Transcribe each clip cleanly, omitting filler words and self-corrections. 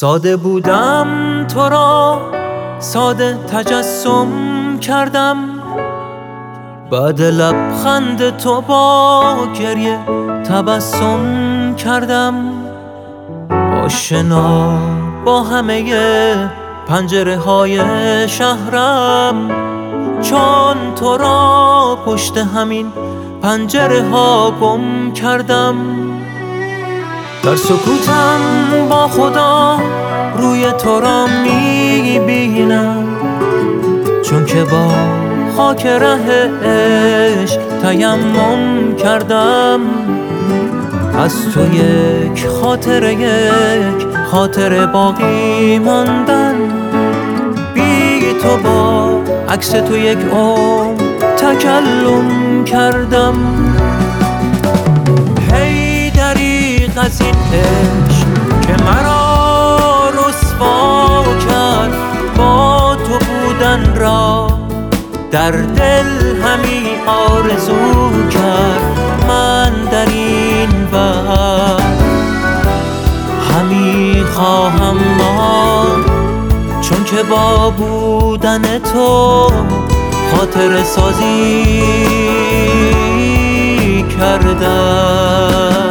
ساده بودم تو را ساده تجسم کردم، بعد لبخند تو با گریه تبسم کردم. آشنا با همه پنجره های شهرم، چون تو را پشت همین پنجره ها گم کردم. در سکوتم با خدا روی تو را میبینم، چون که با خاک رهش تیمم کردم. از تو یک خاطر باقی ماندن، بی تو با عکس تو یک عمر تکلم کردم. هی دریغ از این عشق که مرا رسوا کرد، با تو بودن را در دل همی آرزو کرد. من در این وقت همی خواهم ماند، چون که با بودن تو خاطر سازی کردم.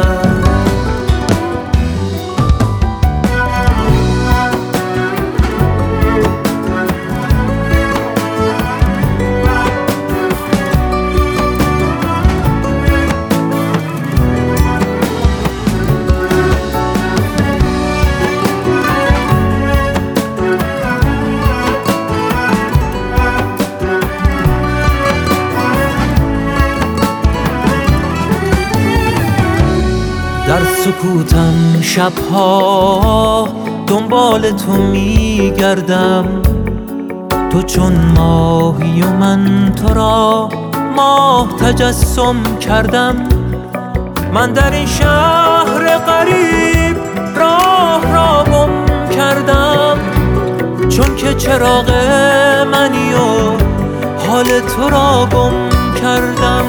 در سکوتم شبها دنبال تو میگردم، تو چون ماهی و من تو را ماه تجسم کردم. من در این شهر غریب راه را گم کردم، چون که چراغ منی و حال تو را گم کردم.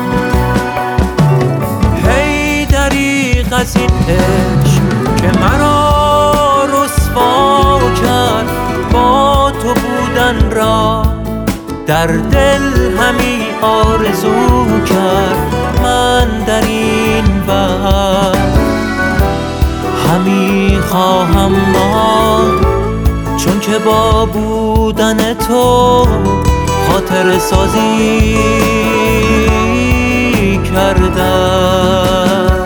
از این عشق که مرا رسوا کرد، با تو بودن را در دل همی آرزو کرد. من در این وقت همی خواهم ماند، چون که با بودن تو خاطر سازی کردم.